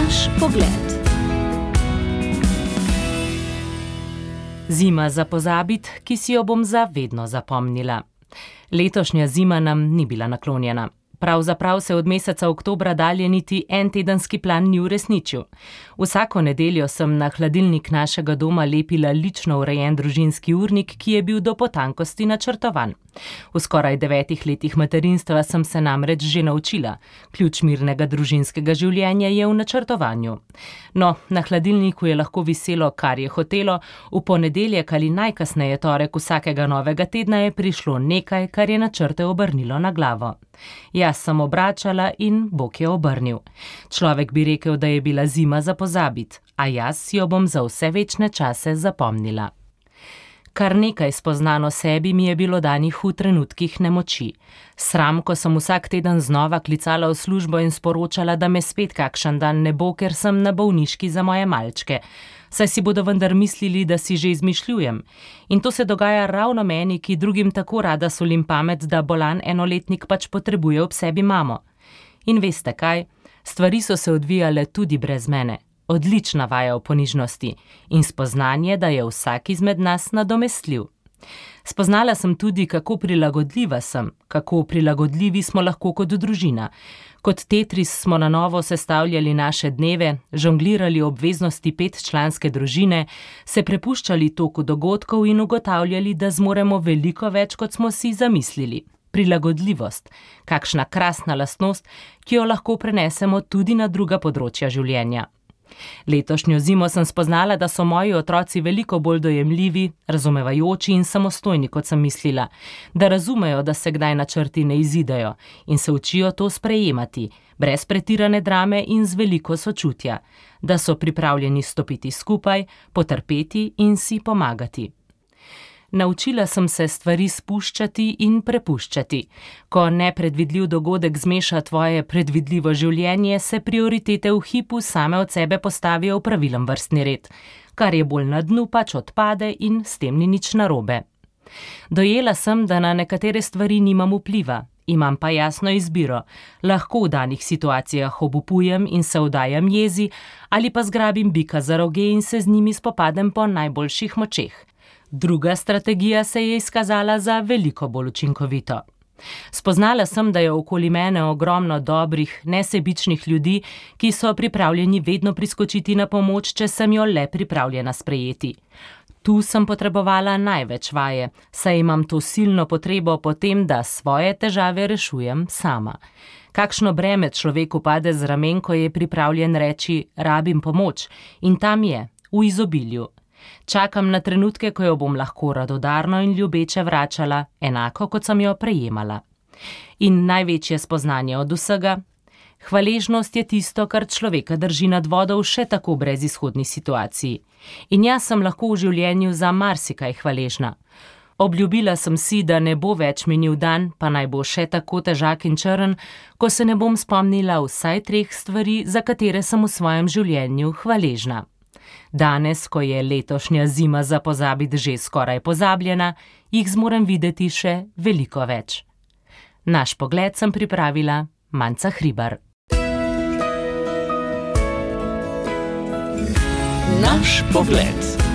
Naš pogled. Zima za pozabit, ki si jo bom za vedno zapomnila. Letošnja zima nam ni bila naklonjena. Pravzaprav se od meseca oktobra dalje niti en tedenski plan ni uresničil. Vsako nedeljo sem na hladilnik našega doma lepila lično urejen družinski urnik, ki je bil do potankosti načrtovan. V skoraj 9 letih materinstva sem se namreč že naučila. Ključ mirnega družinskega življenja je v načrtovanju. No, na hladilniku je lahko viselo, kar je hotelo, v ponedeljek ali najkasneje torek vsakega novega tedna je prišlo nekaj, kar je načrte obrnilo na glavo. Jaz sem obračala in Bog je obrnil. Človek bi rekel, da je bila zima za pozabit, a jaz si jo bom za vse večne čase zapomnila. Kar nekaj spoznano sebi mi je bilo danih v trenutkih nemoči. Sram, ko sem vsak teden znova klicala v službo in sporočala, da me spet kakšen dan ne bo, ker sem na bolniški za moje malčke. Saj si bodo vendar mislili, da si že izmišljujem. In to se dogaja ravno meni, ki drugim tako rada solim pamet, da bolan enoletnik pač potrebuje ob sebi mamo. In veste kaj? Stvari so se odvijale tudi brez mene. Odlična vaja v ponižnosti in spoznanje, da je vsak izmed nas nadomestljiv. Spoznala sem tudi, kako prilagodljiva sem, kako prilagodljivi smo lahko kot družina. Kot Tetris smo na novo sestavljali naše dneve, žonglirali obveznosti 5-članske družine, se prepuščali toku dogodkov in ugotavljali, da zmoremo veliko več, kot smo si zamislili. Prilagodljivost, kakšna krasna lastnost, ki jo lahko prenesemo tudi na druga področja življenja. Letošnjo zimo sem spoznala, da so moji otroci veliko bolj dojemljivi, razumevajoči in samostojni, kot sem mislila, da razumejo, da se kdaj načrti ne izidejo in se učijo to sprejemati, brez pretirane drame in z veliko sočutja, da so pripravljeni stopiti skupaj, potrpeti in si pomagati. Naučila sem se stvari spuščati in prepuščati. Ko nepredvidljiv dogodek zmeša tvoje predvidljivo življenje, se prioritete v hipu same od sebe postavijo v pravilen vrstni red. Kar je bolj na dnu, pač odpade in s tem ni nič narobe. Dojela sem, da na nekatere stvari nimam vpliva. Imam pa jasno izbiro. Lahko v danih situacijah obupujem in se vdajam jezi, ali pa zgrabim bika za roge in se z njimi spopadem po najboljših močeh. Druga strategija se je izkazala za veliko bolj učinkovito. Spoznala sem, da je okoli mene ogromno dobrih, nesebičnih ljudi, ki so pripravljeni vedno priskočiti na pomoč, če sem jo le pripravljena sprejeti. Tu sem potrebovala največ vaje, saj imam to silno potrebo po tem, da svoje težave rešujem sama. Kakšno breme človeku pade z ramen, ko je pripravljen reči, rabim pomoč, in tam je, v izobilju. Čakam na trenutke, ko jo bom lahko radodarno in ljubeče vračala, enako kot sem jo prejemala. In največje spoznanje od vsega? Hvaležnost je tisto, kar človeka drži nad vodo v še tako brezizhodni situaciji. In jaz sem lahko v življenju za marsikaj hvaležna. Obljubila sem si, da ne bo več minil dan, pa naj bo še tako težak in črn, ko se ne bom spomnila vsaj 3 stvari, za katere sem v svojem življenju hvaležna. Danes, ko je letošnja zima za pozabit že skoraj pozabljena, jih zmorem videti še veliko več. Naš pogled sem pripravila Manca Hribar. Naš pogled.